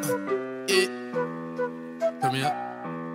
Yeah. Turn me up.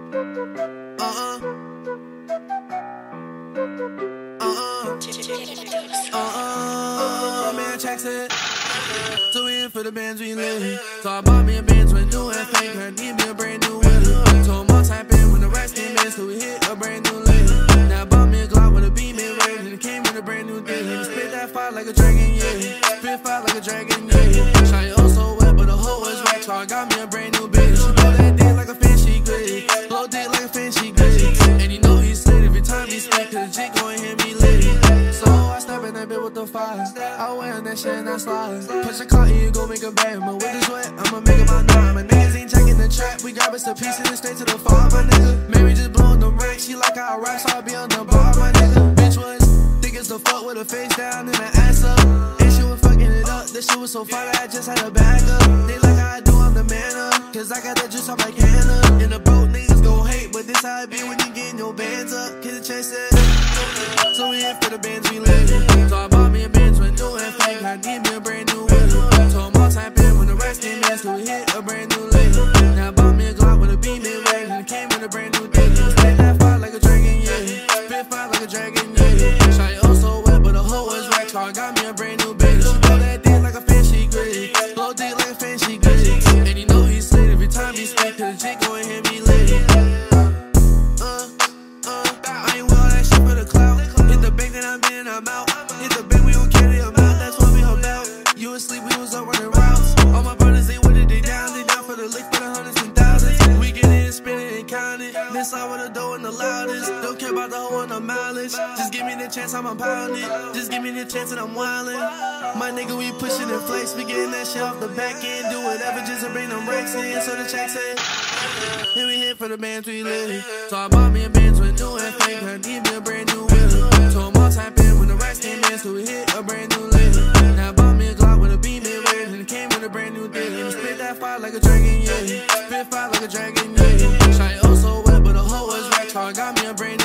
Man, check it. So we in for the bands we live. So I bought me a Benz with new and fake. Her need me a brand new Willie. Told him I'll type in when the rest came in. So we hit a brand new lane. Now I bought me a Glock with a beam in red. And it came with a brand new thing. And spit that fire like a dragon, yeah. Spit fire like a dragon, yeah. Shot oh so wet, but the hoe was wet. So I got me a brand new bitch. She blow that dick like a fan, she good. Blow dick like a fan, she good. And you know he's slit every time he spit. Cause the chick gon' hit me lit. So I step in that bit with the fire. I wear that shit and I slide. Push a car and you gon' make a bang. But with this wet, I'ma make it my nine. My niggas ain't checking the trap. We grab us a piece and it straight to the farm, my nigga. Mary just blowin' them racks. She like how I rap, so I be on the bar, my nigga. Bitch was thick as the fuck with her face down and her ass up. And she was fucking it up. This shit was so fun, I just had a bag up. They like how I do, I'm the man up. Cause I got that juice, I'm like Hannah. In the boat, niggas gon' hate. But this how it be when you getting your bands up. Kid the chase it. So we in for the bands we live. So I bought me a Benz with new and fake. I need me a brand new Willie. Told him I'll type in when the rest came in. So we hit a brand new lane. Now I bought me a Glock with a beam in red. And it came with a brand new thing. Spit that fire like a dragon, yeah. Spit fire like a dragon, yeah. Shot oh so wet, but the hoe was wet. So I got me a brand new bitch. She blow that dick like a fan, she good. Blow dick like a fan, she good. And you know he's slit every time he spit. Cause the chick gon' hit me lit. I ain't with all that shit for the clout. Hit the bank, then I'm in and I'm out. Hit the bank, we don't carry them out. That's what we about. You asleep, we was up running routes. All my brothers, they with it, they down for the lick for the hundreds and thousands. We get in, spin it and count it. This side with the dough and the loudest. Don't care about the hoe and the mileage. Just give me the chance, I'm a pound it. Just give me the chance and I'm wildin'. My nigga, we pushing and flex. We getting that shit off the back end. Do whatever just to bring them racks in. So the checks in. Here we hit for the bands we live. So I bought me a Benz with new and fake. Her need me a brand new Willie. Told him I'll type in when the rest came in. So we hit a brand new lane. Now I bought me a Glock with a beam in red. And it came with a brand new thing. And spit that fire like a dragon, yeah. Spit fire like a dragon, yeah. Shot oh so wet, but the hoe was wet. So I got me a brand new